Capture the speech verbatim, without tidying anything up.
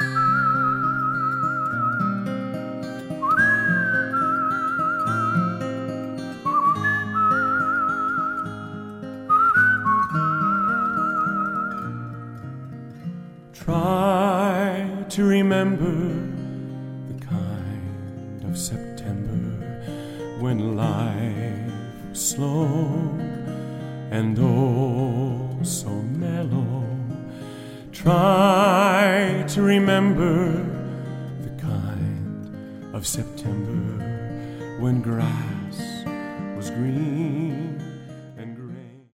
Try to remember the kind of September when life was slow and oh so mellow. Try to remember the kind of September when grass was green